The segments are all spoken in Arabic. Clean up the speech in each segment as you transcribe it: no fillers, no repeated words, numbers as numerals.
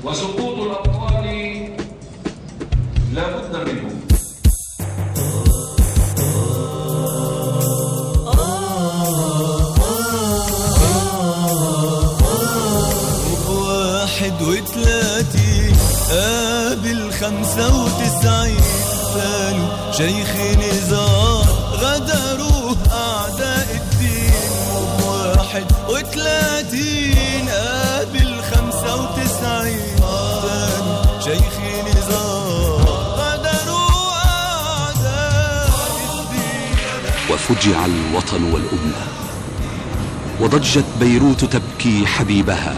وسقوط الأبطال لا بد منه. واحد وثلاثين قابل 95 قالوا شيخ نزار غدروه أعداء الدين. 31 قابل 95 قالوا شيخ نزار غدروه أعداء الدين. وفجع الوطن والأمة، وضجت بيروت تبكي حبيبها،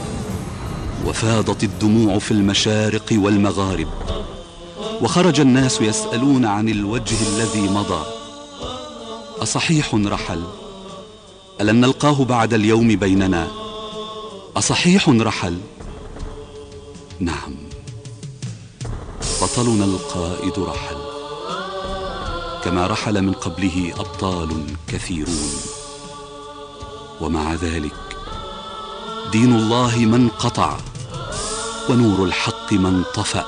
وفاضت الدموع في المشارق والمغارب، وخرج الناس يسألون عن الوجه الذي مضى. أصحيح رحل؟ ألن نلقاه بعد اليوم بيننا؟ أصحيح رحل؟ نعم، بطلنا القائد رحل، كما رحل من قبله أبطال كثيرون. ومع ذلك دين الله ما انقطع، ونور الحق ما انطفأ،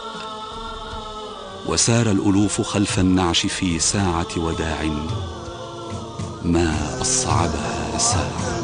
وسار الألوف خلف النعش في ساعة وداع ما أصعبها ساعة.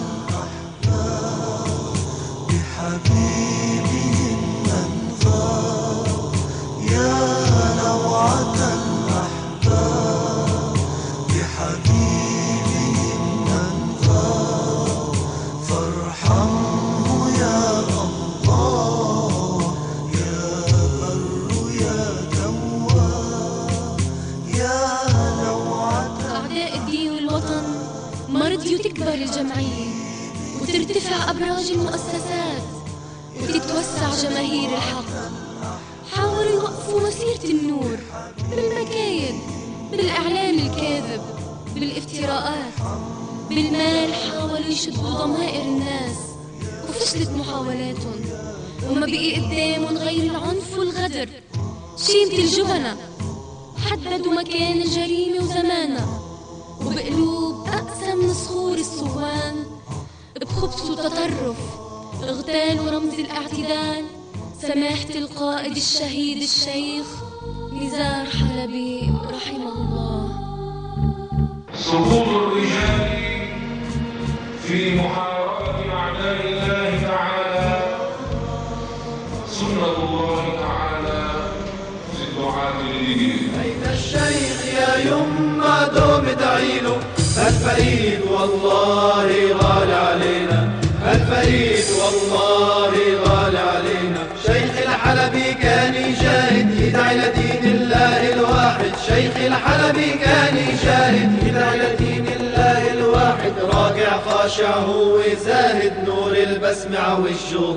بحبيبي من غاب يا نوعة الأحباب، بحبيبي من غاب فارحمه يا الله، يا بر يا تواب يا نوعة. أعداء الدين والوطن ما رضيوا تكبر الجمعية وترتفع أبراج المؤسسات وتتوسع جماهير الحق. حاولوا يوقفوا مسيرة النور بالمكايد، بالإعلام الكاذب، بالافتراءات، بالمال. حاولوا يشدوا ضمائر الناس وفشلت محاولاتهم، وما بقي قدامهم غير العنف والغدر. شيمة الجبنة حددوا مكان الجريمة وزمانها، وبقلوب أقسى من صخور الصوان بخبث وتطرف اغتالوا رمز الاعتدال، سماحة القائد الشهيد الشيخ نزار حلبي رحمه الله. سقوط الرجال في محاربة أعداء الله تعالى سنة الله تعالى في الدعاة للدين. أين الشيخ يا يما دوم ادعيله، الفريد والله غالي علينا، الفريد والله غالي علينا. شيخ الحلبي كان يجاهد يدعي لدين الله الواحد، شيخ الحلبي كان يجاهد يدعي لدين الله الواحد. راكع خاشع هو زاهد، نور البسمة وجهه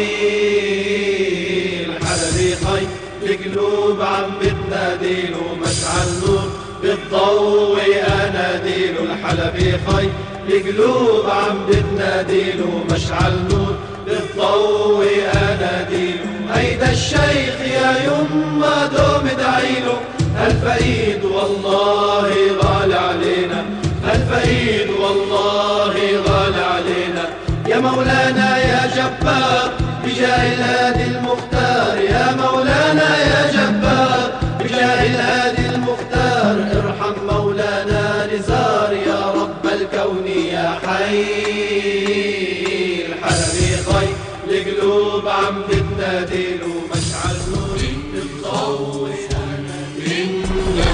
ضيل. الحلبي خي القلوب عم بتناديله، مشعل نور بالضوء اناديله. الحلبي خي القلوب عم بتناديله، مشعل نور بالضوء اناديله. هيدا الشيخ يا يما دوم ادعيله، الفريد والله غالي علينا، الفريد والله غالي علينا. يا مولانا يا جبار بجاه الهادي المختار، يا مولانا يا جبار بجاه الهادي المختار. ارحم مولانا نزار يا رب الكون يا حي. الحلبي خي القلوب عم بتناديله، مشعل نور بالضوء انك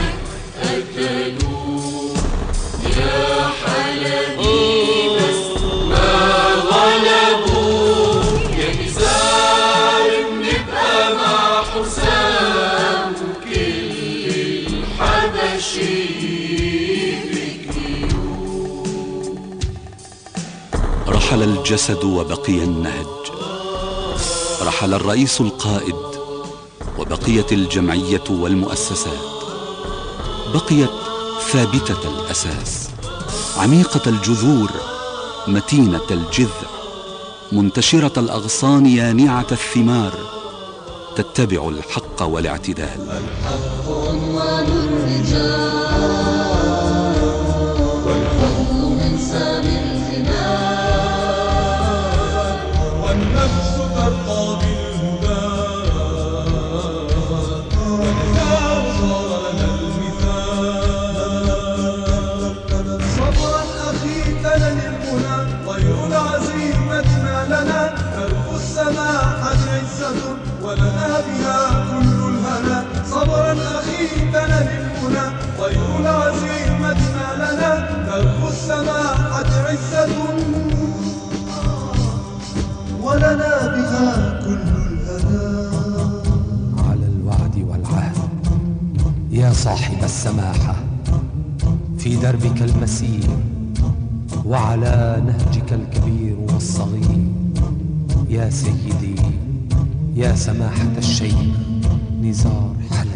قتلوه يا حلبي بس ما غلبوه. يا نزار بنبقى مع حسام وكل الحبشي بكيوه. رحل الجسد وبقي النهج، رحل الرئيس القائد وبقيت الجمعية والمؤسسات، بقيت ثابتة الأساس، عميقة الجذور، متينة الجذع، منتشرة الأغصان، يانعة الثمار، تتبع الحق والاعتدال. الحق عنوان الرجال والحب من سامي الخلال، والنفس ترقى بالهدى عزة ولنا بها كل الهنا. صبرا أخي تنل المنى طير العزيمة ما لنا درب السماحة عزة ولنا بها كل الهنا. على الوعد والعهد يا صاحب السماحة في دربك المسير وعلى نهجك الكبير والصغير يا سيدي يا سماحة الشيخ نزار حلب.